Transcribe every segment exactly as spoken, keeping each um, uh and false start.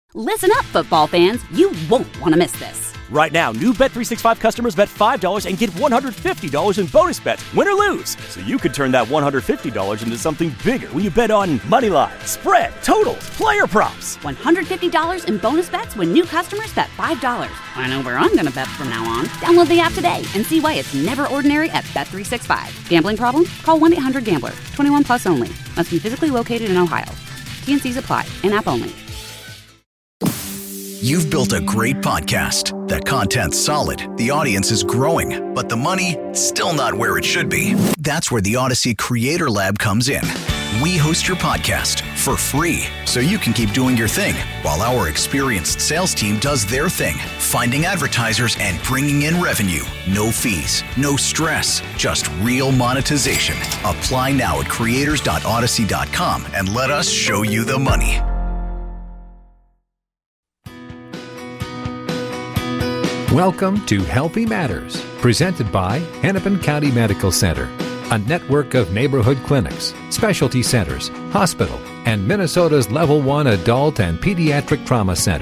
Listen up, football fans. You won't want to miss this. Right now, new Bet three sixty-five customers bet five dollars and get one hundred fifty dollars in bonus bets, win or lose. So you could turn that one hundred fifty dollars into something bigger when you bet on money line, spread, totals, player props. one hundred fifty dollars in bonus bets when new customers bet five dollars. I know where I'm going to bet from now on. Download the app today and see why it's never ordinary at Bet three sixty-five. Gambling problem? Call one eight hundred gambler. twenty-one plus only. Must be physically located in Ohio. T N Cs apply. In-app only. You've built a great podcast. The content's solid, the audience is growing, but the money, still not where it should be. That's where the Odyssey Creator Lab comes in. We host your podcast for free, so you can keep doing your thing, while our experienced sales team does their thing, finding advertisers and bringing in revenue. No fees, no stress, just real monetization. Apply now at creators dot odyssey dot com and let us show you the money. Welcome to Healthy Matters, presented by Hennepin County Medical Center, a network of neighborhood clinics, specialty centers, hospital, and Minnesota's Level one Adult and Pediatric Trauma Center.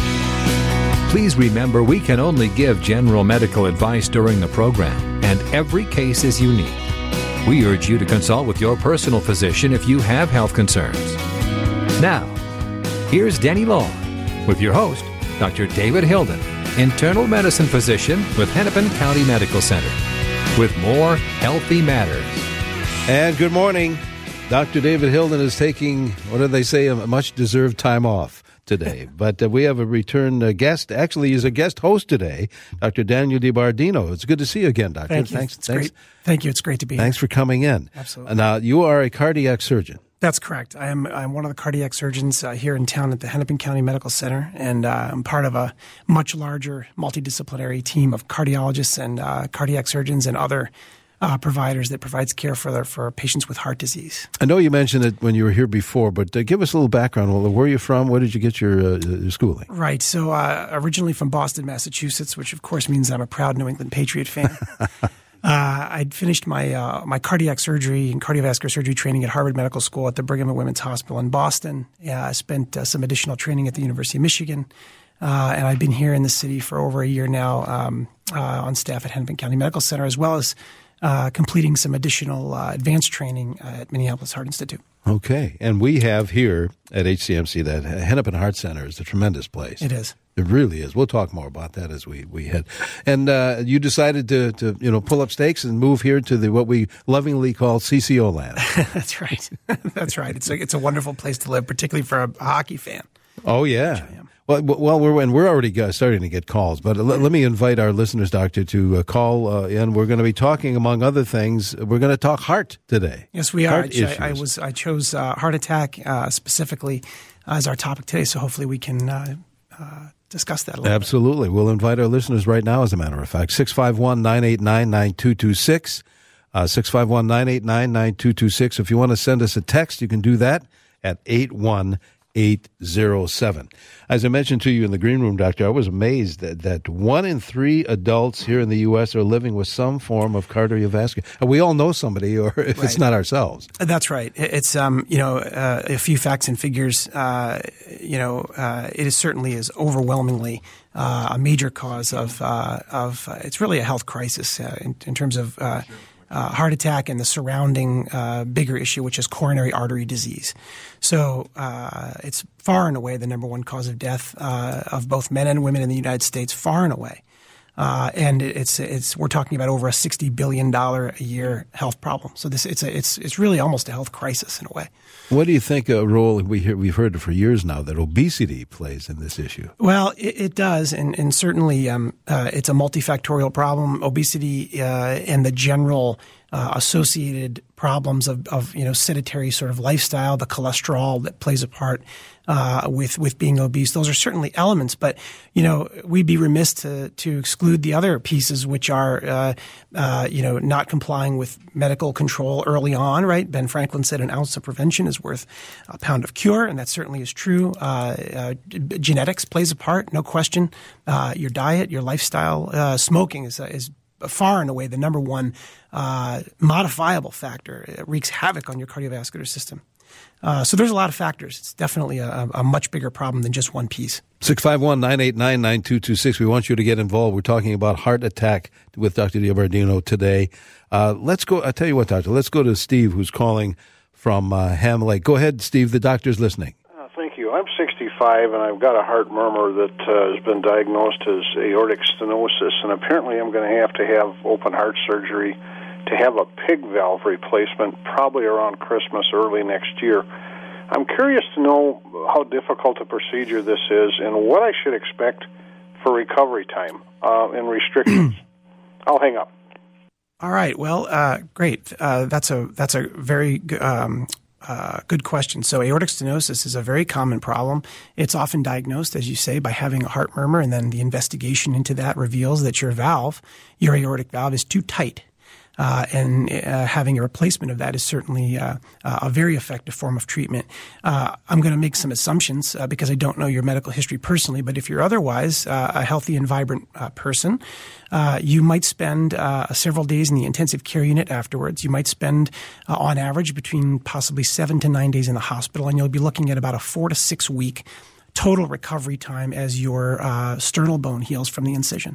Please remember we can only give general medical advice during the program, and every case is unique. We urge you to consult with your personal physician if you have health concerns. Now, here's Denny Law with your host, Doctor David Hilden, internal medicine physician with Hennepin County Medical Center, with more Healthy Matters. And good morning. Doctor David Hilden is taking, what do they say, a much-deserved time off today. But uh, we have a return uh, guest. Actually, he's a guest host today, Doctor Daniel DiBardino. It's good to see you again, Doctor. Thank you. Thanks, it's thanks. great. Thank you. It's great to be Thanks here. for coming in. Absolutely. Now, you are a cardiac surgeon. That's correct. I am I'm one of the cardiac surgeons uh, here in town at the Hennepin County Medical Center, and uh, I'm part of a much larger multidisciplinary team of cardiologists and uh, cardiac surgeons and other uh, providers that provides care for their, for patients with heart disease. I know you mentioned it when you were here before, but uh, give us a little background. Where are you from? Where did you get your, uh, your schooling? Right. So uh, originally from Boston, Massachusetts, which of course means I'm a proud New England Patriot fan. Uh, I'd finished my uh, my cardiac surgery and cardiovascular surgery training at Harvard Medical School at the Brigham and Women's Hospital in Boston. Uh, I spent uh, some additional training at the University of Michigan, uh, and I've been here in the city for over a year now um, uh, on staff at Hennepin County Medical Center, as well as uh, completing some additional uh, advanced training uh, at Minneapolis Heart Institute. Okay. And we have here at H C M C that Hennepin Heart Center is a tremendous place. It is. It really is. We'll talk more about that as we, we head. And uh, you decided to, to you know pull up stakes and move here to the what we lovingly call C C O land. That's right. That's right. It's a, it's a wonderful place to live, particularly for a hockey fan. Oh, yeah. Well, well, we're and we're already starting to get calls, but let, let me invite our listeners, Doctor, to uh, call uh, in. We're going to be talking, among other things, we're going to talk heart today. Yes, we are. Heart I, I was I chose uh, heart attack uh, specifically as our topic today, so hopefully we can uh, uh, discuss that a little Absolutely. bit. We'll invite our listeners right now, as a matter of fact. six five one, nine eight nine, nine two two six. Uh, six five one, nine eight nine, nine two two six. If you want to send us a text, you can do that at eight one eight zero seven. As I mentioned to you in the green room, Doctor, I was amazed that, that one in three adults here in the U S are living with some form of cardiovascular. We all know somebody, or if right. it's not ourselves. That's right. It's, um, you know, uh, a few facts and figures. Uh, you know, uh, it is certainly is overwhelmingly uh, a major cause of, uh, of uh, it's really a health crisis uh, in, in terms of uh, uh, heart attack and the surrounding uh, bigger issue, which is coronary artery disease. So uh, it's far and away the number one cause of death uh, of both men and women in the United States, far and away. Uh, and it's it's we're talking about over a sixty billion dollars a year health problem. So this it's a, it's it's really almost a health crisis in a way. What do you think a role we hear, we've heard for years now that obesity plays in this issue? Well, it, it does, and and certainly um, uh, it's a multifactorial problem. Obesity uh, and the general uh, associated problems of, of you know sedentary sort of lifestyle, the cholesterol that plays a part uh, with with being obese. Those are certainly elements, but you know we'd be remiss to to exclude the other pieces, which are uh, uh, you know not complying with medical control early on. Right? Ben Franklin said an ounce of prevention is worth a pound of cure, and that certainly is true. Uh, uh, genetics plays a part, no question. Uh, your diet, your lifestyle, uh, smoking is is far and away the number one uh, modifiable factor. It wreaks havoc on your cardiovascular system. Uh, so there's a lot of factors. It's definitely a, a much bigger problem than just one piece. six five one, nine eight nine, nine two two six. We want you to get involved. We're talking about heart attack with Doctor Giovardino today. Uh, let's go. I'll tell you what, Doctor. Let's go to Steve, who's calling from uh, Ham Lake. Go ahead, Steve. The doctor's listening. Uh, thank you. I'm sixty-five, and I've got a heart murmur that uh, has been diagnosed as aortic stenosis, and apparently I'm going to have to have open heart surgery to have a pig valve replacement probably around Christmas, early next year. I'm curious to know how difficult a procedure this is and what I should expect for recovery time uh, and restrictions. I'll hang up. All right. Well, uh, great. Uh, that's a that's a very um, uh, good question. So aortic stenosis is a very common problem. It's often diagnosed, as you say, by having a heart murmur, and then the investigation into that reveals that your valve, your aortic valve, is too tight. Uh, and uh, having a replacement of that is certainly uh, uh, a very effective form of treatment. Uh, I'm going to make some assumptions uh, because I don't know your medical history personally, but if you're otherwise uh, a healthy and vibrant uh, person, uh, you might spend uh, several days in the intensive care unit afterwards. You might spend, uh, on average, between possibly seven to nine days in the hospital, and you'll be looking at about a four to six week total recovery time as your uh, sternal bone heals from the incision.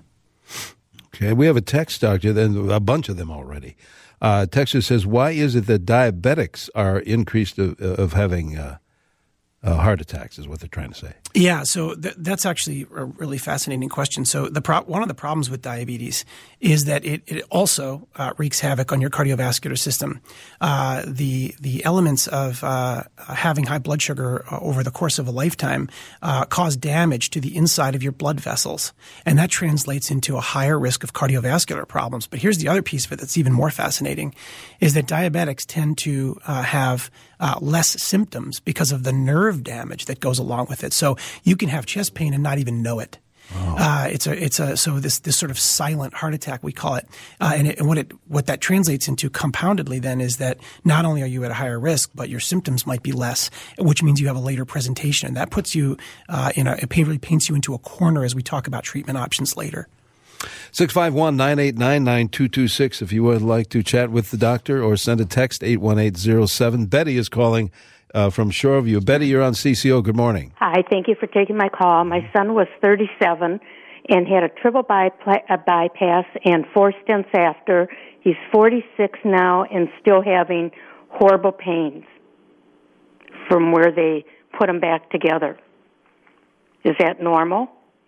Okay, we have a text, Doctor, then a bunch of them already. Uh, texter says, why is it that diabetics are increased of, of having uh, uh, heart attacks, is what they're trying to say? Yeah, so th- that's actually a really fascinating question. So the pro- one of the problems with diabetes is that it, it also uh, wreaks havoc on your cardiovascular system. Uh, the the elements of uh, having high blood sugar over the course of a lifetime uh, cause damage to the inside of your blood vessels, and that translates into a higher risk of cardiovascular problems. But here's the other piece of it that's even more fascinating, is that diabetics tend to uh, have uh, less symptoms because of the nerve damage that goes along with it. So you can have chest pain and not even know it. Oh. Uh, it's a, it's a, so this, this sort of silent heart attack, we call it. Uh, and, it, and what it, what that translates into compoundedly then is that not only are you at a higher risk, but your symptoms might be less, which means you have a later presentation. And that puts you, uh, in a, it really paints you into a corner as we talk about treatment options later. six five one, nine eight nine, nine two two six if you would like to chat with the doctor, or send a text eight one eight zero seven. Betty is calling uh, from Shoreview. Betty, you're on C C O. Good morning. Hi, thank you for taking my call. My son was thirty-seven and had a triple bypla- a bypass and four stents after. He's forty-six now and still having horrible pains from where they put him back together. Is that normal?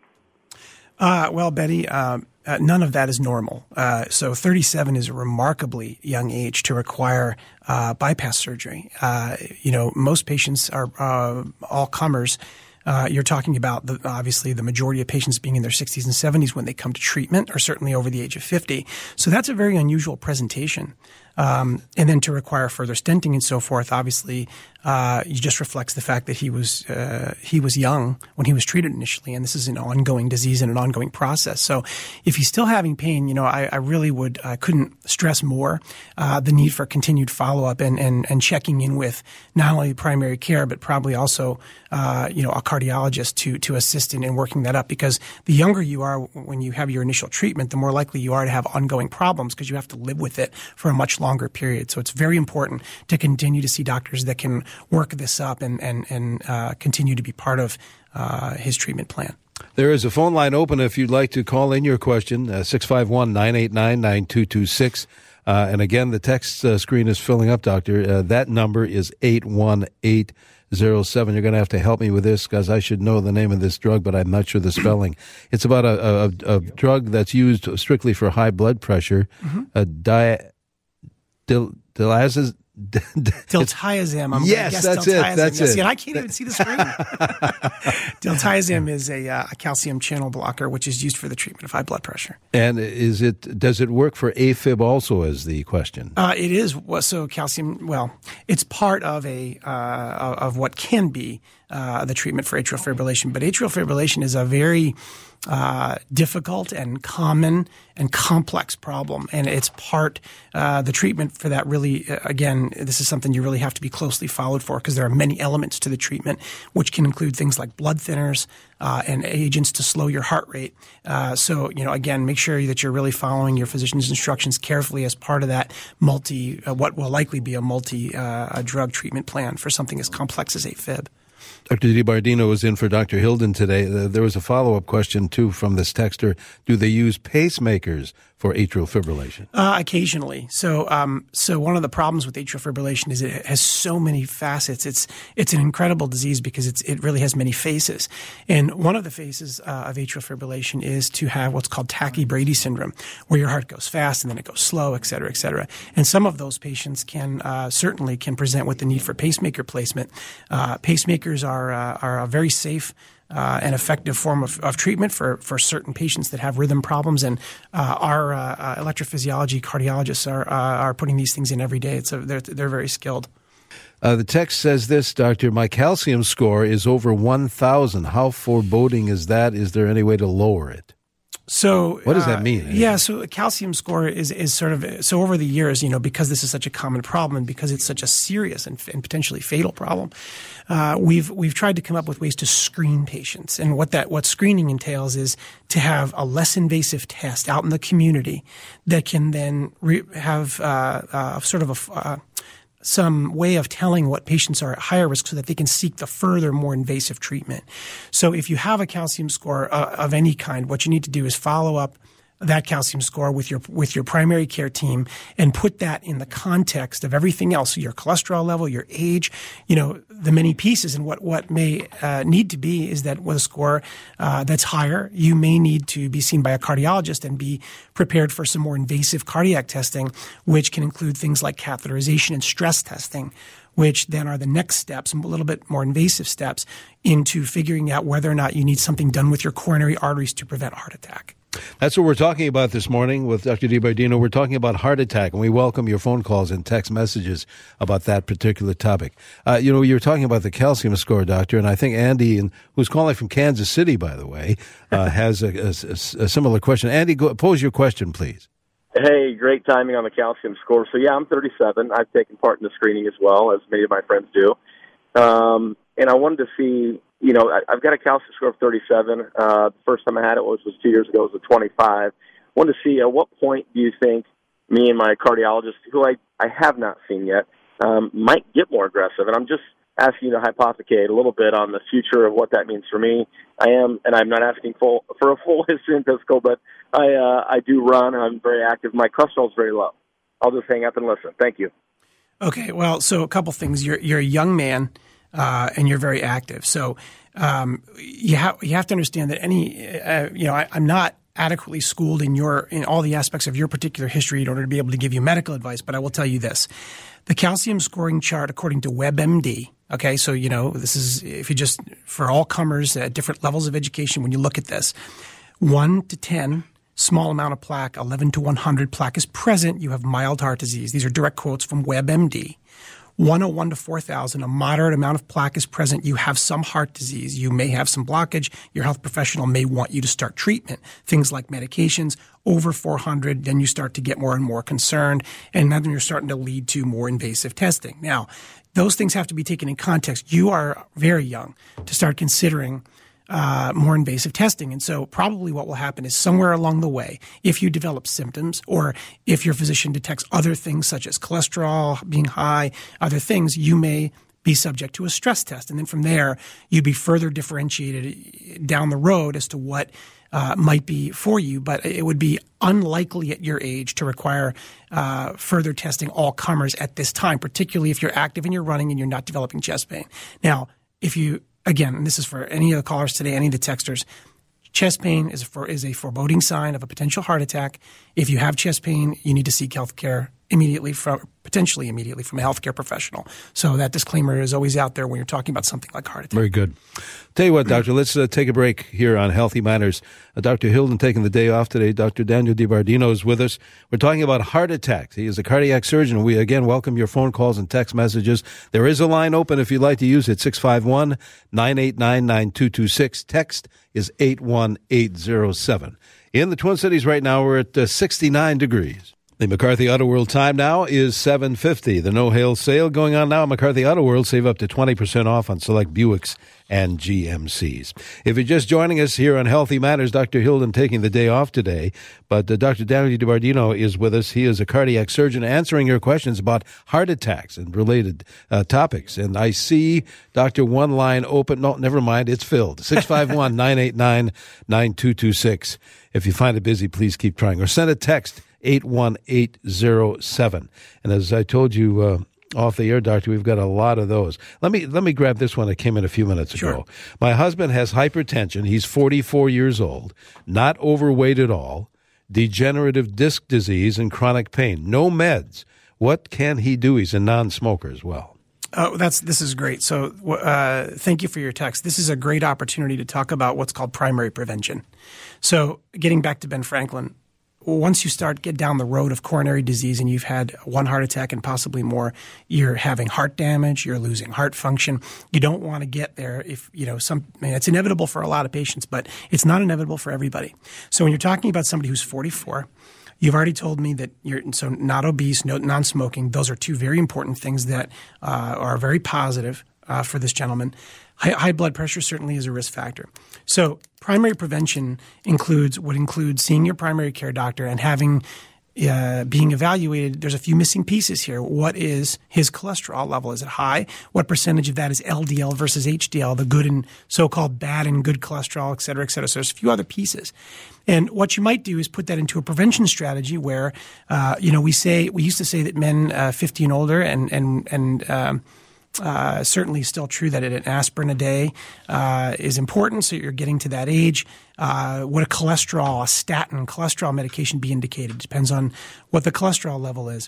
Uh, well, Betty, uh, uh, none of that is normal. Uh, so thirty-seven is a remarkably young age to require uh, bypass surgery. Uh, you know, most patients are uh, all comers. Uh, you're talking about, the, obviously, the majority of patients being in their sixties and seventies when they come to treatment, or certainly over the age of fifty. So that's a very unusual presentation. Um, and then to require further stenting and so forth, obviously, uh, it just reflects the fact that he was uh, he was young when he was treated initially, and this is an ongoing disease and an ongoing process. So, if he's still having pain, you know, I, I really would I couldn't stress more uh, the need for continued follow up and, and and checking in with not only primary care but probably also uh, you know a cardiologist to to assist in, in working that up, because the younger you are when you have your initial treatment, the more likely you are to have ongoing problems because you have to live with it for a much longer period. So it's very important to continue to see doctors that can work this up and and and uh, continue to be part of uh, his treatment plan. There is a phone line open if you'd like to call in your question, uh, six five one, nine eight nine, nine two two six. Uh, and again, the text uh, screen is filling up, Doctor. Uh, that number is eight one eight zero seven. You're going to have to help me with this because I should know the name of this drug, but I'm not sure the spelling. It's about a, a, a drug that's used strictly for high blood pressure, mm-hmm. a di- dil- dilazis- Diltiazem. I'm yes, guess that's diltiazem. it. That's yes, it. Yeah, I can't even see the screen. Diltiazem is a, uh, a calcium channel blocker, which is used for the treatment of high blood pressure. And is it? Does it work for AFib also? Is the question? Uh, it is. So calcium. Well, it's part of a uh, of what can be uh, the treatment for atrial fibrillation. But atrial fibrillation is a very uh, difficult and common and complex problem, and it's part uh, the treatment for that. Really, uh, again, this is something you really have to be closely followed for because there are many elements to the treatment, which can include things like blood thinners. thinners, uh, and agents to slow your heart rate. Uh, so, you know, again, make sure that you're really following your physician's instructions carefully as part of that multi, uh, what will likely be a multi-drug uh, treatment plan for something as complex as AFib. Doctor DiBardino was in for Doctor Hilden today. There was a follow-up question, too, from this texter. Do they use pacemakers for atrial fibrillation? Uh, occasionally. So um, so one of the problems with atrial fibrillation is it has so many facets. It's it's an incredible disease because it's it really has many faces. And one of the faces uh, of atrial fibrillation is to have what's called tachybrady syndrome, where your heart goes fast and then it goes slow, et cetera, et cetera. And some of those patients can uh, certainly can present with the need for pacemaker placement. Uh, pacemakers are Are, uh, are a very safe uh, and effective form of, of treatment for, for certain patients that have rhythm problems. And uh, our uh, uh, electrophysiology cardiologists are uh, are putting these things in every day. It's a, they're they're very skilled. Uh, the text says this, Doctor, my calcium score is over one thousand. How foreboding is that? Is there any way to lower it? So what does uh, that mean? Yeah, so a calcium score is, is sort of, so over the years, you know, because this is such a common problem and because it's such a serious and, and potentially fatal problem, uh, we've, we've tried to come up with ways to screen patients. And what that, what screening entails is to have a less invasive test out in the community that can then re- have, uh, uh, sort of a, uh, some way of telling what patients are at higher risk so that they can seek the further, more invasive treatment. So if you have a calcium score uh, of any kind, what you need to do is follow up that calcium score with your with your primary care team and put that in the context of everything else, your cholesterol level, your age, you know, the many pieces. And what, what may uh, need to be is that with a score uh, that's higher, you may need to be seen by a cardiologist and be prepared for some more invasive cardiac testing, which can include things like catheterization and stress testing, which then are the next steps, a little bit more invasive steps, into figuring out whether or not you need something done with your coronary arteries to prevent heart attack. That's what we're talking about this morning with Doctor DiBardino. We're talking about heart attack, and we welcome your phone calls and text messages about that particular topic. Uh, you know, you were talking about the calcium score, Doctor, and I think Andy, and who's calling from Kansas City, by the way, uh, has a, a, a similar question. Andy, go, pose your question, please. Hey, great timing on the calcium score. So, yeah, I'm thirty-seven. I've taken part in the screening as well, as many of my friends do. Um, and I wanted to see, you know, I, I've got a calcium score of thirty-seven. Uh, the first time I had it was, was two years ago. It was a twenty-five. I wanted to see at what point do you think me and my cardiologist, who I, I have not seen yet, um, might get more aggressive. And I'm just asking you to hypothecate a little bit on the future of what that means for me. I am, and I'm not asking full, for a full history and physical, but I uh, I do run. I'm very active. My cholesterol is very low. I'll just hang up and listen. Thank you. Okay, well, so a couple things. You're you're a young man, uh, and you're very active. So um, you have you have to understand that any uh, you know I, I'm not adequately schooled in your in all the aspects of your particular history in order to be able to give you medical advice. But I will tell you this: the calcium scoring chart, according to WebMD. Okay, so you know this is if you just for all comers at different levels of education. When you look at this, one to ten. Small amount of plaque, eleven to one hundred plaque is present. You have mild heart disease. These are direct quotes from WebMD. one oh one to four thousand, a moderate amount of plaque is present. You have some heart disease. You may have some blockage. Your health professional may want you to start treatment. Things like medications. Over four hundred, then you start to get more and more concerned, and then you're starting to lead to more invasive testing. Now, those things have to be taken in context. You are very young to start considering Uh, more invasive testing. And so probably what will happen is somewhere along the way, if you develop symptoms or if your physician detects other things such as cholesterol being high, other things, you may be subject to a stress test. And then from there, you'd be further differentiated down the road as to what uh, might be for you. But it would be unlikely at your age to require uh, further testing all comers at this time, particularly if you're active and you're running and you're not developing chest pain. Now, if you Again, and this is for any of the callers today, any of the texters, chest pain is a, for, is a foreboding sign of a potential heart attack. If you have chest pain, you need to seek health care immediately, from, potentially immediately from a healthcare professional. So that disclaimer is always out there when you're talking about something like heart attack. Very good. Tell you what, Doctor, let's uh, take a break here on Healthy Matters. Uh, Doctor Hilden taking the day off today. Doctor Daniel DiBardino is with us. We're talking about heart attacks. He is a cardiac surgeon. We, again, welcome your phone calls and text messages. There is a line open if you'd like to use it, six five one, nine eight nine, nine two two six. Text is eight one eight zero seven. In the Twin Cities right now, we're at uh, sixty-nine degrees. The McCarthy Auto World time now is seven fifty. The no-hail sale going on now at McCarthy Auto World. Save up to twenty percent off on select Buicks and G M Cs. If you're just joining us here on Healthy Matters, Doctor Hilden taking the day off today, but uh, Doctor Daniel DiBardino is with us. He is a cardiac surgeon answering your questions about heart attacks and related uh, topics. And I see, Doctor, one line open. No, never mind. It's filled. six five one, nine eight nine, nine two two six. If you find it busy, please keep trying. Or send a text, eight one eight zero seven. And as I told you uh, off the air, Doctor, we've got a lot of those. Let me let me grab this one that came in a few minutes Sure. ago. My husband has hypertension. He's forty-four years old, not overweight at all, degenerative disc disease, and chronic pain. No meds. What can he do? He's a non-smoker as well. Oh, that's this is great. So, uh, thank you for your text. This is a great opportunity to talk about what's called primary prevention. So, getting back to Ben Franklin, once you start get down the road of coronary disease and you've had one heart attack and possibly more, you're having heart damage, you're losing heart function. You don't want to get there if, you know, some, I mean, it's inevitable for a lot of patients, but it's not inevitable for everybody. So when you're talking about somebody who's forty-four, you've already told me that you're so not obese, no, non-smoking. Those are two very important things that uh, are very positive uh, for this gentleman. High, high blood pressure certainly is a risk factor. So primary prevention includes would include seeing your primary care doctor and having uh, being evaluated. There's a few missing pieces here. What is his cholesterol level? Is it high? What percentage of that is L D L versus H D L, the good and so-called bad and good cholesterol, et cetera, et cetera. So there's a few other pieces. And what you might do is put that into a prevention strategy where, uh, you know, we say, we used to say that men uh, fifty and older and, and, and, um, Uh, certainly still true that an aspirin a day uh, is important, so you're getting to that age. Uh, would a cholesterol, a statin cholesterol medication be indicated? Depends on what the cholesterol level is.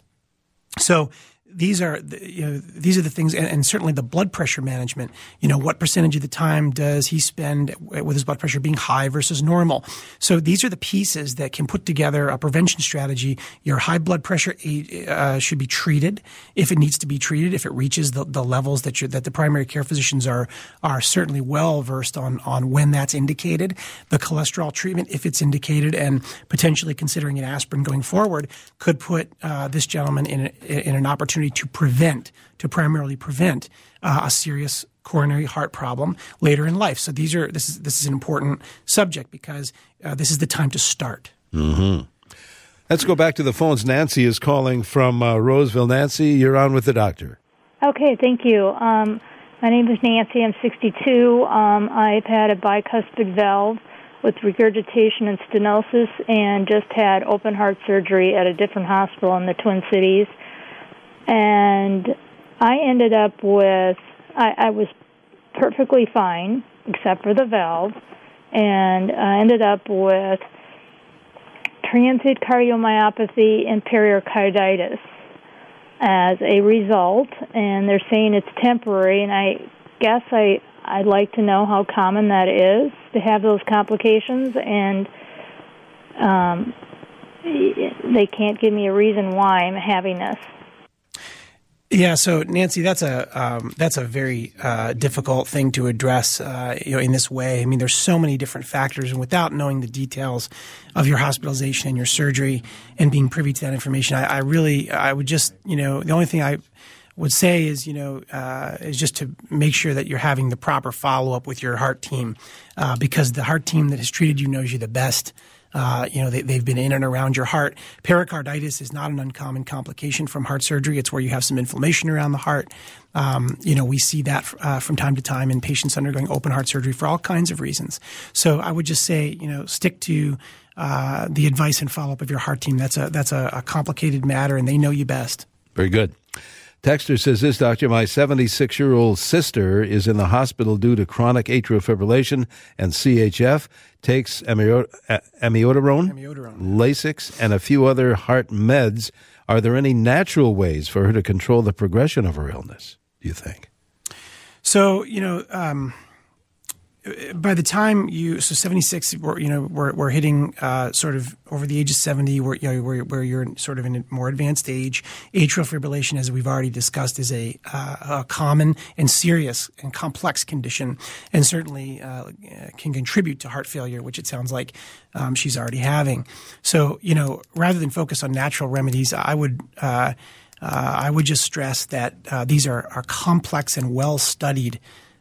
So these are the, you know, these are the things, and, and certainly the blood pressure management. You know, what percentage of the time does he spend with his blood pressure being high versus normal? So these are the pieces that can put together a prevention strategy. Your high blood pressure uh, should be treated if it needs to be treated. If it reaches the, the levels that you that the primary care physicians are are certainly well versed on on when that's indicated. The cholesterol treatment, if it's indicated, and potentially considering an aspirin going forward, could put uh, this gentleman in a, in an opportunity to prevent, to primarily prevent uh, a serious coronary heart problem later in life. So these are this is this is an important subject because uh, this is the time to start. Mm-hmm. Let's go back to the phones. Nancy is calling from uh, Roseville. Nancy, you're on with the doctor. Okay, thank you. Um, my name is Nancy. I'm sixty-two. Um, I've had a bicuspid valve with regurgitation and stenosis, and just had open heart surgery at a different hospital in the Twin Cities. And I ended up with, I, I was perfectly fine, except for the valve, and I ended up with transient cardiomyopathy and pericarditis as a result, and they're saying it's temporary, and I guess I, I'd like to know how common that is to have those complications, and um, they can't give me a reason why I'm having this. Yeah, so Nancy, that's a um, that's a very uh, difficult thing to address, uh, you know, in this way. I mean, there's so many different factors, and without knowing the details of your hospitalization and your surgery and being privy to that information, I, I really, I would just, you know, the only thing I would say is, you know, uh, is just to make sure that you're having the proper follow up with your heart team, uh, because the heart team that has treated you knows you the best. Uh, you know, they, they've been in and around your heart. Pericarditis is not an uncommon complication from heart surgery. It's where you have some inflammation around the heart. Um, you know, we see that uh, from time to time in patients undergoing open heart surgery for all kinds of reasons. So I would just say, you know, stick to uh, the advice and follow-up of your heart team. That's a that's a, a complicated matter, and they know you best. Very good. Texter says this, Doctor, my seventy-six-year-old sister is in the hospital due to chronic atrial fibrillation and C H F, takes amio- amiodarone, amiodarone, Lasix, and a few other heart meds. Are there any natural ways for her to control the progression of her illness, do you think? So, you know, um, by the time you, so seventy-six, we're, you know, we're, we're hitting uh, sort of over the age of seventy, where, you know, where, where you're sort of in a more advanced age. Atrial fibrillation, as we've already discussed, is a, uh, a common and serious and complex condition, and certainly uh, can contribute to heart failure, which it sounds like um, she's already having. So, you know, rather than focus on natural remedies, I would uh, uh, I would just stress that uh, these are, are complex and well-studied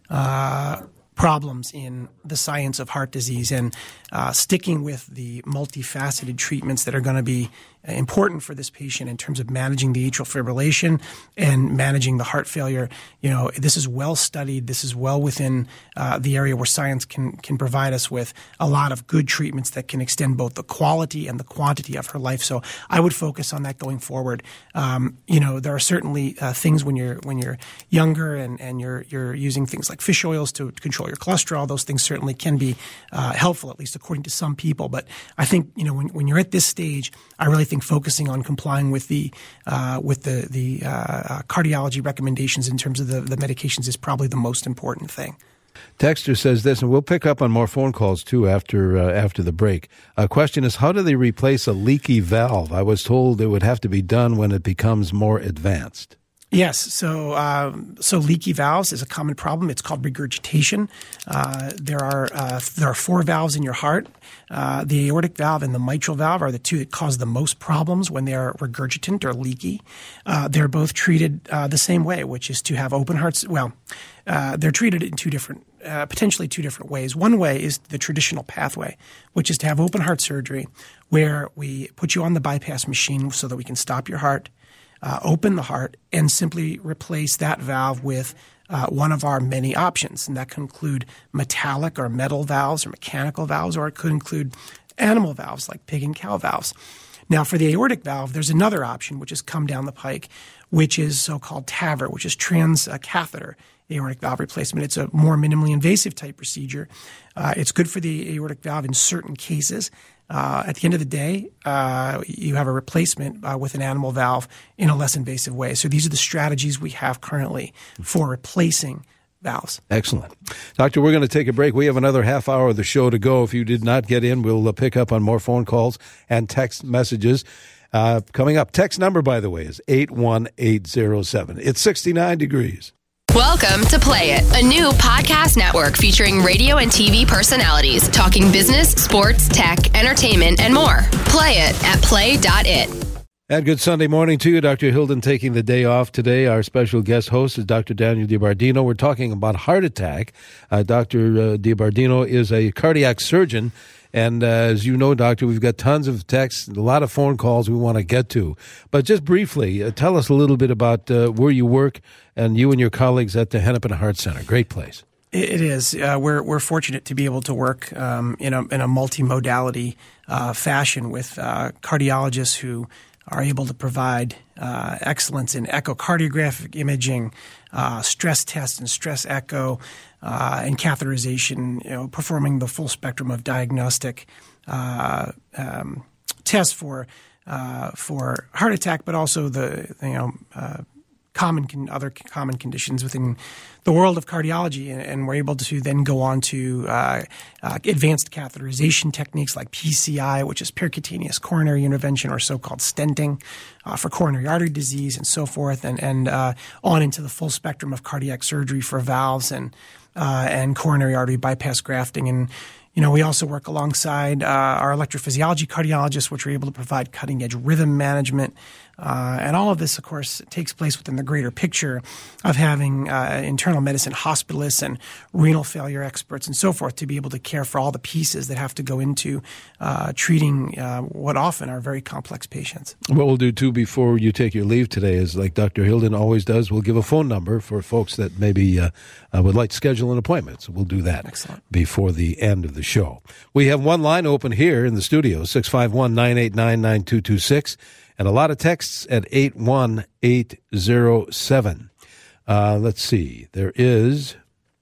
uh problems in the science of heart disease, and uh, sticking with the multifaceted treatments that are going to be important for this patient in terms of managing the atrial fibrillation and managing the heart failure. You know, this is well studied. This is well within uh, the area where science can can provide us with a lot of good treatments that can extend both the quality and the quantity of her life. So I would focus on that going forward. Um, you know, there are certainly uh, things when you're when you're younger and, and you're you're using things like fish oils to control your cholesterol. Those things certainly can be uh, helpful, at least according to some people. But I think, you know, when when you're at this stage, I really think focusing on complying with the uh, with the the uh, cardiology recommendations in terms of the, the medications is probably the most important thing. Texter says this, and we'll pick up on more phone calls too after uh, after the break. A question is, how do they replace a leaky valve? I was told it would have to be done when it becomes more advanced. Yes, so um, so leaky valves is a common problem. It's called regurgitation. Uh, there are uh, there are four valves in your heart. Uh, the aortic valve and the mitral valve are the two that cause the most problems when they are regurgitant or leaky. Uh, they're both treated uh, the same way, which is to have open hearts. Well, uh, they're treated in two different, uh, potentially two different ways. One way is the traditional pathway, which is to have open heart surgery, where we put you on the bypass machine so that we can stop your heart, Uh, open the heart, and simply replace that valve with uh, one of our many options. And that could include metallic or metal valves or mechanical valves, or it could include animal valves like pig and cow valves. Now, for the aortic valve, there's another option which has come down the pike, which is so-called T A V R, which is transcatheter aortic valve replacement. It's a more minimally invasive type procedure. Uh, it's good for the aortic valve in certain cases. Uh, at the end of the day, uh, you have a replacement uh, with an animal valve in a less invasive way. So these are the strategies we have currently for replacing valves. Excellent. Doctor, we're going to take a break. We have another half hour of the show to go. If you did not get in, we'll uh, pick up on more phone calls and text messages. Uh, coming up, text number, by the way, is eight one eight zero seven. It's sixty-nine degrees. Welcome to Play It, a new podcast network featuring radio and T V personalities talking business, sports, tech, entertainment, and more. Play it at play dot it. And good Sunday morning to you. Doctor Hilden taking the day off today. Our special guest host is Doctor Daniel DiBardino. We're talking about heart attack. Uh, Doctor Uh, DiBardino is a cardiac surgeon. And uh, as you know, Doctor, we've got tons of texts, a lot of phone calls we want to get to. But just briefly, uh, tell us a little bit about uh, where you work and you and your colleagues at the Hennepin Heart Center. Great place. It is. Uh, we're we're fortunate to be able to work um, in a in a multimodality uh, fashion with uh, cardiologists who are able to provide uh, excellence in echocardiographic imaging, uh, stress tests and stress echo, uh, and catheterization, you know, performing the full spectrum of diagnostic uh, um, tests for uh, for heart attack, but also the, you know, uh, common con- other common conditions within the world of cardiology, and, and we're able to then go on to uh, uh, advanced catheterization techniques like P C I, which is percutaneous coronary intervention, or so-called stenting uh, for coronary artery disease, and so forth, and and uh, on into the full spectrum of cardiac surgery for valves and uh, and coronary artery bypass grafting. And you know, we also work alongside uh, our electrophysiology cardiologists, which are able to provide cutting-edge rhythm management. Uh, and all of this, of course, takes place within the greater picture of having uh, internal medicine hospitalists and renal failure experts and so forth to be able to care for all the pieces that have to go into uh, treating uh, what often are very complex patients. What we'll do, too, before you take your leave today is, like Doctor Hilden always does, we'll give a phone number for folks that maybe uh, uh, would like to schedule an appointment. So we'll do that Excellent. Before the end of the show. We have one line open here in the studio, six five one, nine eight nine, nine two two six. And a lot of texts at eight one eight zero seven. Uh, let's see. There is.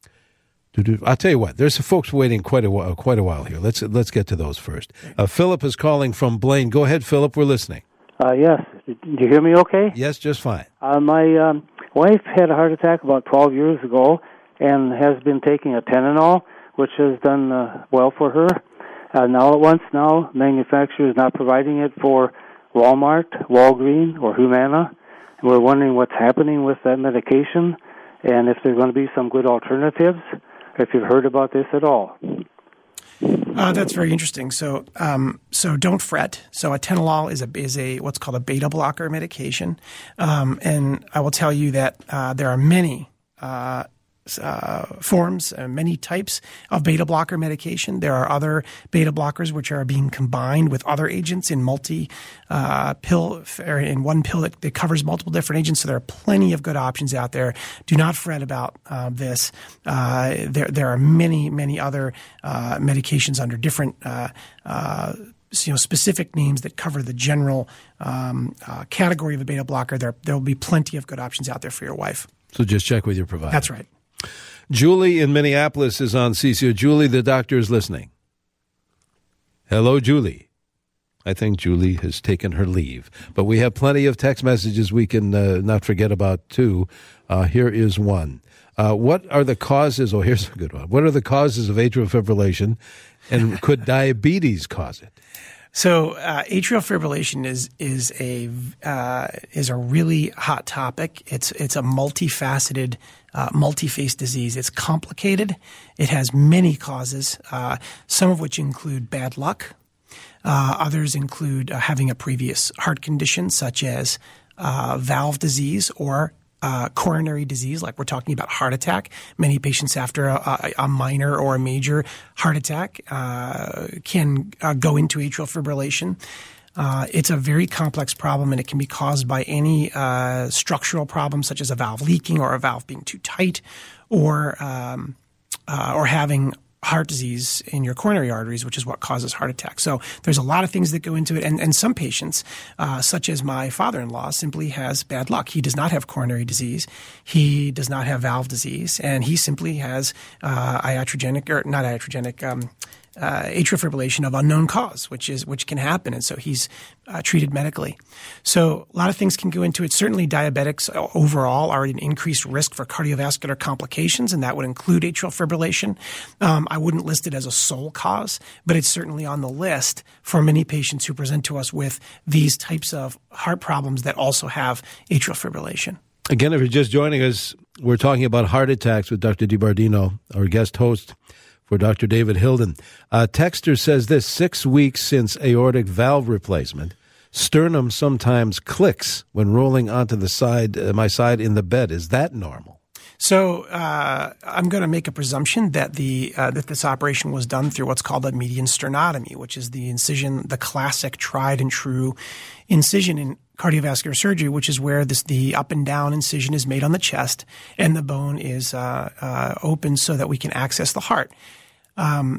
I'll tell you what. There's some folks waiting quite a while. Quite a while here. Let's let's get to those first. Uh, Philip is calling from Blaine. Go ahead, Philip. We're listening. Uh, yes. Did you hear me? Okay. Yes, just fine. Uh, my um, wife had a heart attack about twelve years ago, and has been taking a Tylenol. which has done uh, well for her. Uh, now at once now, manufacturer is not providing it for Walmart, Walgreens, or Humana. And we're wondering what's happening with that medication and if there's going to be some good alternatives, if you've heard about this at all. Uh, that's very interesting. So, um, so don't fret. So, atenolol is a is a what's called a beta blocker medication, um, and I will tell you that uh, there are many uh, uh, forms, uh, many types of beta blocker medication. There are other beta blockers which are being combined with other agents in multi uh, pill or in one pill that, that covers multiple different agents. So there are plenty of good options out there. Do not fret about uh, this. Uh, there there are many many other uh, medications under different uh, uh, you know specific names that cover the general um, uh, category of a beta blocker. There there will be plenty of good options out there for your wife. So just check with your provider. That's right. Julie in Minneapolis is on C C O. Julie, the doctor is listening. Hello, Julie. I think Julie has taken her leave. But we have plenty of text messages we can uh, not forget about, too. Uh, here is one. Uh, what are the causes? Oh, here's a good one. What are the causes of atrial fibrillation, and could diabetes cause it? So uh, atrial fibrillation is is a uh, is a really hot topic. It's it's a multifaceted, uh, multi-faced disease. It's complicated. It has many causes, uh, some of which include bad luck. Uh, others include uh, having a previous heart condition, such as uh, valve disease or Uh, coronary disease, like we're talking about heart attack. Many patients after a, a, a minor or a major heart attack uh, can uh, go into atrial fibrillation. Uh, it's a very complex problem, and it can be caused by any uh, structural problem, such as a valve leaking or a valve being too tight, or um, uh, or having heart disease in your coronary arteries, which is what causes heart attack. So there's a lot of things that go into it. And, and some patients, uh, such as my father-in-law, simply has bad luck. He does not have coronary disease. He does not have valve disease. And he simply has uh, iatrogenic, or not iatrogenic, um, Uh, atrial fibrillation of unknown cause, which is which can happen, and so he's uh, treated medically. So a lot of things can go into it. Certainly, diabetics overall are at an increased risk for cardiovascular complications, and that would include atrial fibrillation. Um, I wouldn't list it as a sole cause, but it's certainly on the list for many patients who present to us with these types of heart problems that also have atrial fibrillation. Again, if you're just joining us, we're talking about heart attacks with Doctor DiBardino, our guest host for Doctor David Hilden. Uh, Texter says this: six weeks since aortic valve replacement, sternum sometimes clicks when rolling onto the side, uh, my side in the bed. Is that normal? So uh, I'm going to make a presumption that the uh, that this operation was done through what's called a median sternotomy, which is the incision, the classic tried and true incision in cardiovascular surgery, which is where this, the up and down incision is made on the chest and the bone is uh, uh, open so that we can access the heart. Um,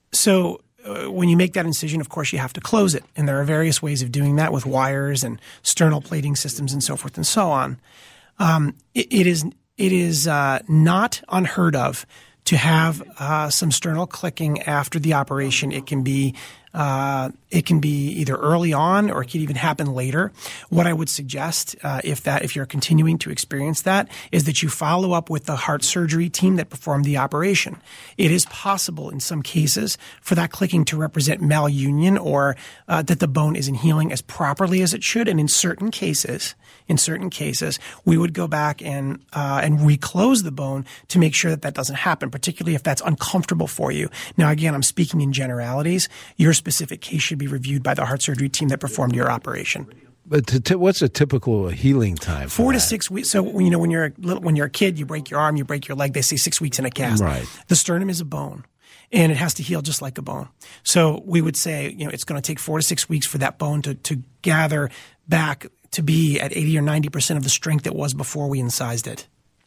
so uh, when you make that incision, of course, you have to close it. And there are various ways of doing that with wires and sternal plating systems and so forth and so on. Um, it, it is it is uh, not unheard of to have uh, some sternal clicking after the operation. It can be uh, it can be either early on or it can even happen later. What I would suggest, uh, if that if you're continuing to experience that, is that you follow up with the heart surgery team that performed the operation. It is possible in some cases for that clicking to represent malunion or uh, that the bone isn't healing as properly as it should. And in certain cases, in certain cases, we would go back and uh, and reclose the bone to make sure that that doesn't happen, particularly if that's uncomfortable for you. Now, again, I'm speaking in generalities. Your specific case should be reviewed by the heart surgery team that performed your operation. But to, to, what's a typical healing time? For Four that? to six weeks. So you know, when you're a little, when you're a kid, you break your arm, you break your leg. They say six weeks in a cast. Right. The sternum is a bone, and it has to heal just like a bone. So we would say, you know, it's going to take four to six weeks for that bone to to gather back to be at eighty or ninety percent of the strength it was before we incised it.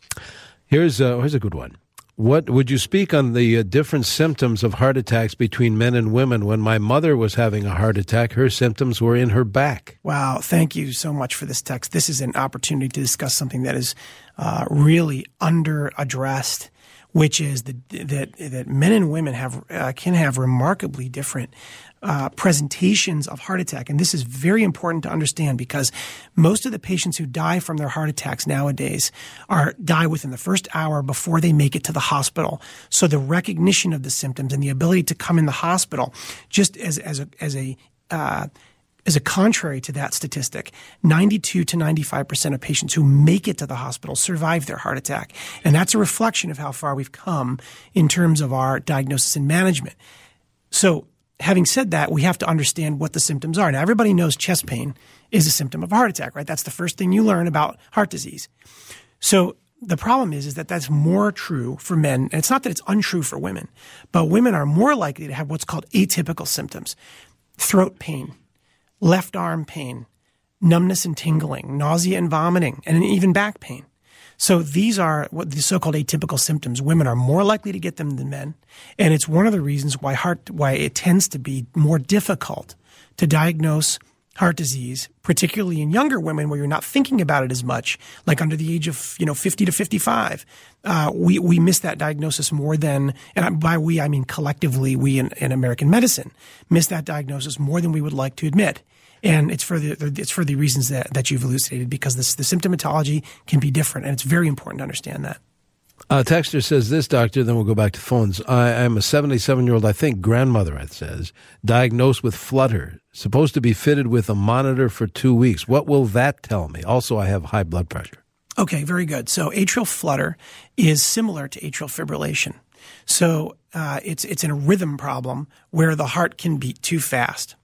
Here's a, here's a good one. What would you speak on the uh, different symptoms of heart attacks between men and women? When my mother was having a heart attack, her symptoms were in her back. Wow. Thank you so much for this text. This is an opportunity to discuss something that is uh, really under addressed. which is that that, that men and women have uh, can have remarkably different uh, presentations of heart attack. And this is very important to understand because most of the patients who die from their heart attacks nowadays are die within the first hour before they make it to the hospital. So the recognition of the symptoms and the ability to come in the hospital, just as as a as a uh, As a contrary to that statistic, ninety-two to ninety-five percent of patients who make it to the hospital survive their heart attack. And that's a reflection of how far we've come in terms of our diagnosis and management. So having said that, we have to understand what the symptoms are. Now, everybody knows chest pain is a symptom of a heart attack, right? That's the first thing you learn about heart disease. So the problem is, is that that's more true for men. And it's not that it's untrue for women, but women are more likely to have what's called atypical symptoms: throat pain, left arm pain, numbness and tingling, nausea and vomiting, and even back pain. So these are what the so-called atypical symptoms. Women are more likely to get them than men, and it's one of the reasons why heart why it tends to be more difficult to diagnose heart disease, particularly in younger women where you're not thinking about it as much, like under the age of, you know, fifty to fifty-five. Uh, we, we miss that diagnosis more than, and by we, I mean collectively, we in, in American medicine miss that diagnosis more than we would like to admit. And it's for the, it's for the reasons that, that you've elucidated, because this, the symptomatology can be different, and it's very important to understand that. Uh, Texter says this, doctor, then we'll go back to phones. I, I'm a seventy-seven-year-old, I think, grandmother, it says, diagnosed with flutter, supposed to be fitted with a monitor for two weeks. What will that tell me? Also, I have high blood pressure. Okay, very good. So atrial flutter is similar to atrial fibrillation. So uh, it's it's a rhythm problem where the heart can beat too fast.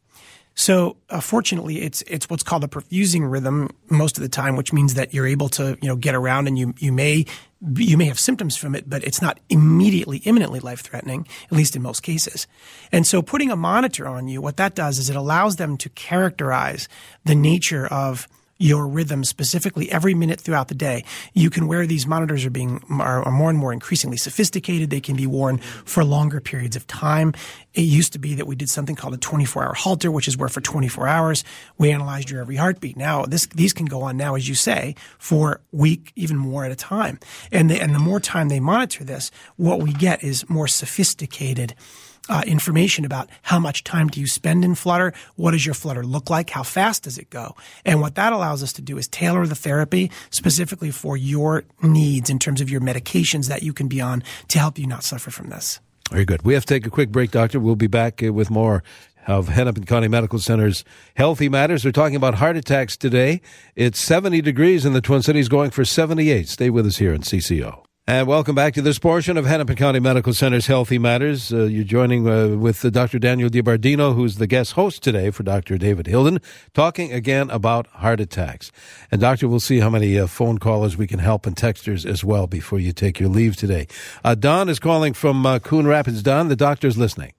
So uh, fortunately, it's it's what's called a perfusing rhythm most of the time, which means that you're able to you know get around, and you you may you may have symptoms from it, but it's not immediately, imminently life-threatening, at least in most cases. And so putting a monitor on you, what that does is it allows them to characterize the nature of your rhythm specifically every minute throughout the day. You can wear these monitors are being are, are more and more increasingly sophisticated. They can be worn for longer periods of time. It used to be that we did something called a twenty-four hour Holter, which is where for twenty-four hours we analyzed your every heartbeat. Now this these can go on now, as you say, for a week, even more at a time. And the, and the more time they monitor this, what we get is more sophisticated Uh, information about how much time do you spend in flutter, what does your flutter look like, how fast does it go. And what that allows us to do is tailor the therapy specifically for your needs in terms of your medications that you can be on to help you not suffer from this. Very good. We have to take a quick break, doctor. We'll be back uh, with more of Hennepin County Medical Center's Healthy Matters. We're talking about heart attacks today. It's seventy degrees in the Twin Cities, going for seventy-eight. Stay with us here in C C O. And welcome back to this portion of Hennepin County Medical Center's Healthy Matters. Uh, you're joining uh, with uh, Doctor Daniel DiBardino, who's the guest host today for Doctor David Hilden, talking again about heart attacks. And, Doctor, we'll see how many uh, phone callers we can help and texters as well before you take your leave today. Uh, Don is calling from uh, Coon Rapids. Don, the doctor's listening.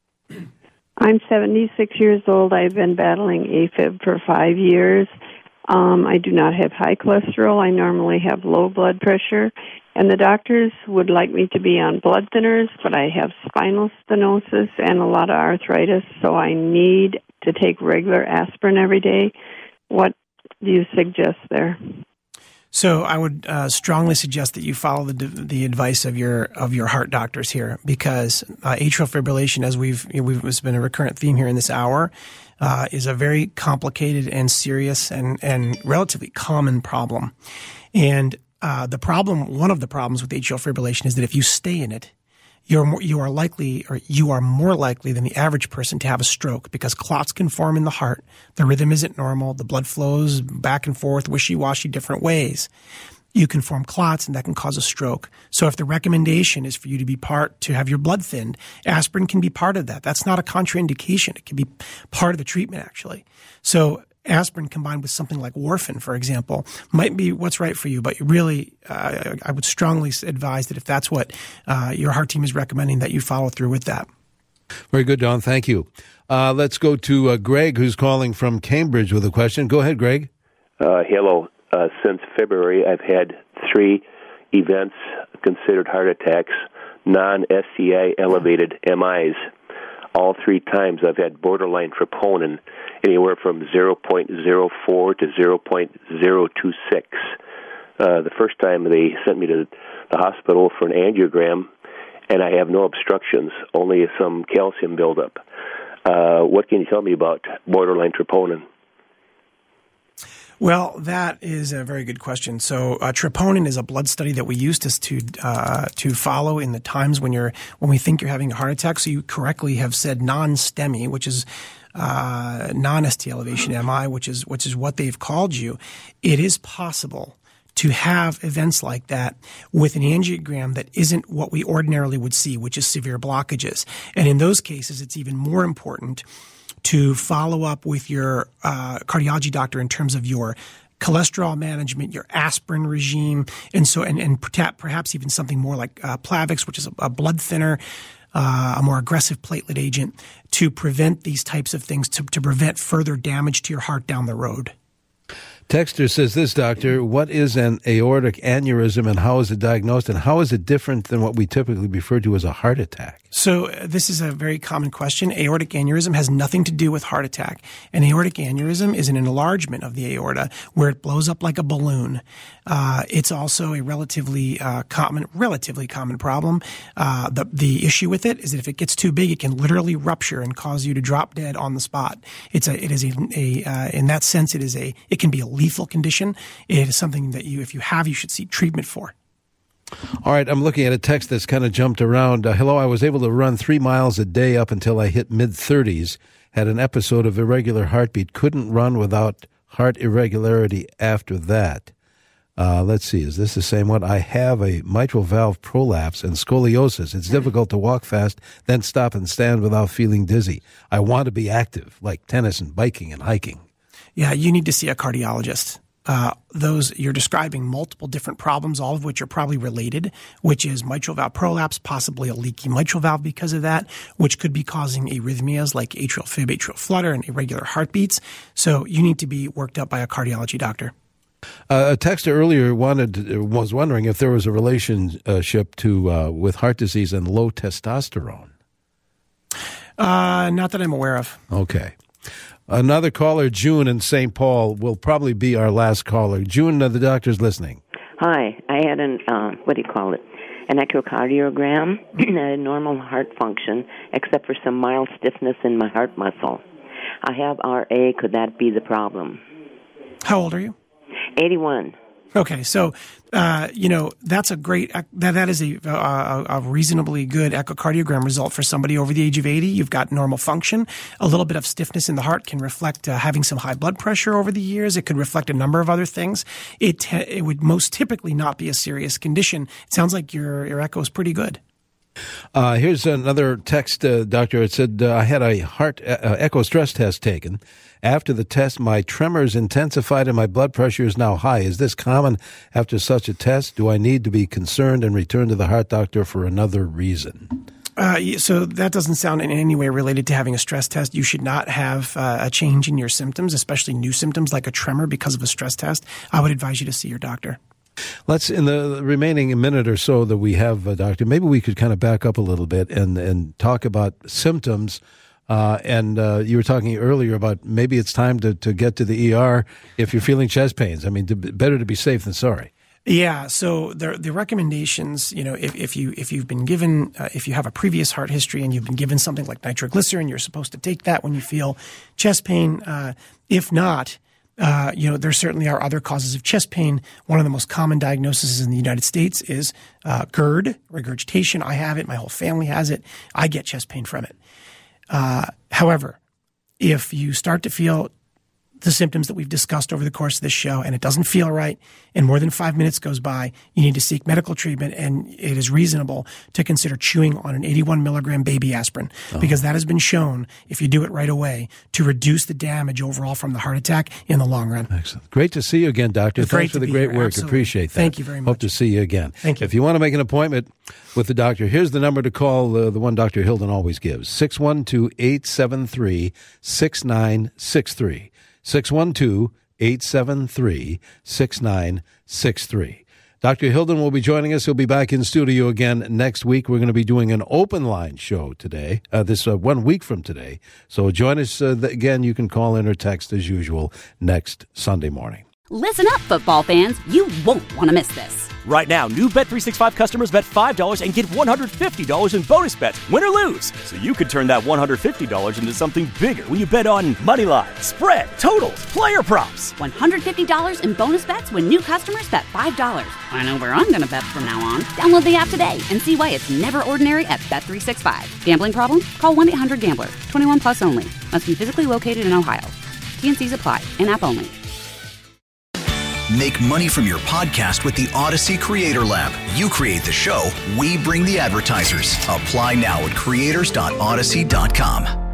I'm seventy-six years old. I've been battling AFib for five years. Um, I do not have high cholesterol. I normally have low blood pressure. And the doctors would like me to be on blood thinners, but I have spinal stenosis and a lot of arthritis, so I need to take regular aspirin every day. What do you suggest there? So I would uh, strongly suggest that you follow the the advice of your of your heart doctors here, because uh, atrial fibrillation, as we've, you know, we've it's been a recurrent theme here in this hour, uh, is a very complicated and serious and and relatively common problem. And uh, the problem, one of the problems with atrial fibrillation is that if you stay in it, you're more, you are likely, or you are more likely than the average person to have a stroke, because clots can form in the heart. The rhythm isn't normal. The blood flows back and forth, wishy-washy, different ways. You can form clots, and that can cause a stroke. So if the recommendation is for you to be part, to have your blood thinned, aspirin can be part of that. That's not a contraindication. It can be part of the treatment, actually. So aspirin combined with something like warfarin, for example, might be what's right for you. But really, uh, I would strongly advise that if that's what uh, your heart team is recommending, that you follow through with that. Very good, Don. Thank you. Uh, let's go to uh, Greg, who's calling from Cambridge with a question. Go ahead, Greg. Uh, hello. Uh, since February, I've had three events considered heart attacks, non-S C I elevated M Is. All three times I've had borderline troponin, anywhere from zero point zero four to zero point zero two six. Uh, the first time they sent me to the hospital for an angiogram, and I have no obstructions, only some calcium buildup. Uh, what can you tell me about borderline troponin? Well, that is a very good question. So, uh, troponin is a blood study that we use to to, uh, to follow in the times when you're when we think you're having a heart attack. So, you correctly have said non-STEMI, which is uh, non-S T elevation M I, which is which is what they've called you. It is possible to have events like that with an angiogram that isn't what we ordinarily would see, which is severe blockages. And in those cases, it's even more important to follow up with your uh, cardiology doctor in terms of your cholesterol management, your aspirin regime, and so and, and perhaps even something more like uh, Plavix, which is a, a blood thinner, uh, a more aggressive platelet agent, to prevent these types of things, to, to prevent further damage to your heart down the road. Texter says this, doctor, what is an aortic aneurysm and how is it diagnosed, and how is it different than what we typically refer to as a heart attack? So uh, this is a very common question. Aortic aneurysm has nothing to do with heart attack. An aortic aneurysm is an enlargement of the aorta where it blows up like a balloon. Uh, it's also a relatively uh, common, relatively common problem. Uh, the the issue with it is that if it gets too big, it can literally rupture and cause you to drop dead on the spot. It's a it is a, a uh, in that sense it is a it can be a lethal condition. It is something that you if you have you should seek treatment for. All right, I'm looking at a text that's kind of jumped around. Uh, hello, I was able to run three miles a day up until I hit mid-thirties, had an episode of irregular heartbeat, couldn't run without heart irregularity after that. Uh, let's see, is this the same one? I have a mitral valve prolapse and scoliosis. It's difficult to walk fast, then stop and stand without feeling dizzy. I want to be active, like tennis and biking and hiking. Yeah, you need to see a cardiologist. Uh, those you're describing multiple different problems, all of which are probably related, which is mitral valve prolapse, possibly a leaky mitral valve because of that, which could be causing arrhythmias like atrial fib, atrial flutter, and irregular heartbeats. So you need to be worked up by a cardiology doctor. Uh, a texter earlier wanted was wondering if there was a relationship to uh, with heart disease and low testosterone. Uh, not that I'm aware of. Okay. Another caller, June in Saint Paul, will probably be our last caller. June, uh, the doctor's listening. Hi. I had an, uh, what do you call it, an echocardiogram. I had normal heart function, except for some mild stiffness in my heart muscle. I have R A. Could that be the problem? How old are you? eighty-one. Okay, so, uh, you know, that's a great, that that is a, a, a reasonably good echocardiogram result for somebody over the age of eighty. You've got normal function. A little bit of stiffness in the heart can reflect uh, having some high blood pressure over the years. It could reflect a number of other things. It it would most typically not be a serious condition. It sounds like your, your echo is pretty good. Uh, here's another text, uh, doctor. It said, uh, I had a heart uh, echo stress test taken. After the test, my tremors intensified and my blood pressure is now high. Is this common after such a test? Do I need to be concerned and return to the heart doctor for another reason? Uh, so that doesn't sound in any way related to having a stress test. You should not have uh, a change in your symptoms, especially new symptoms like a tremor because of a stress test. I would advise you to see your doctor. Let's, in the remaining minute or so that we have, uh, Doctor, maybe we could kind of back up a little bit and, and talk about symptoms. Uh, and uh, you were talking earlier about maybe it's time to, to get to the E R if you're feeling chest pains. I mean, to, better to be safe than sorry. Yeah. So the the recommendations, you know, if, if you if you've been given uh, if you have a previous heart history and you've been given something like nitroglycerin, you're supposed to take that when you feel chest pain. Uh, if not, Uh, you know, there certainly are other causes of chest pain. One of the most common diagnoses in the United States is uh, GERD, regurgitation. I have it. My whole family has it. I get chest pain from it. Uh, however, if you start to feel the symptoms that we've discussed over the course of this show and it doesn't feel right and more than five minutes goes by, you need to seek medical treatment, and it is reasonable to consider chewing on an eighty-one milligram baby aspirin oh. because that has been shown, if you do it right away, to reduce the damage overall from the heart attack in the long run. Excellent. Great to see you again, Doctor. It's Thanks for the great here. work. Absolutely. Appreciate that. Thank you very much. Hope to see you again. Thank you. If you want to make an appointment with the doctor, here's the number to call, uh, the one Doctor Hilden always gives, six one two, eight seven three, six nine six three. six one two, eight seven three, six nine six three. Doctor Hilden will be joining us. He'll be back in studio again next week. We're going to be doing an open line show today, uh, this uh, one week from today. So join us uh, again. You can call in or text as usual next Sunday morning. Listen up, football fans. You won't want to miss this. Right now, new Bet three sixty-five customers bet five dollars and get one hundred fifty dollars in bonus bets, win or lose. So you could turn that one hundred fifty dollars into something bigger when you bet on money line, spread, totals, player props. one hundred fifty dollars in bonus bets when new customers bet five dollars. I know where I'm going to bet from now on. Download the app today and see why it's never ordinary at Bet three sixty-five. Gambling problem? Call one eight hundred gambler. twenty-one plus only. Must be physically located in Ohio. T N Cs apply. In-app only. Make money from your podcast with the Odyssey Creator Lab. You create the show, we bring the advertisers. Apply now at creators dot odyssey dot com.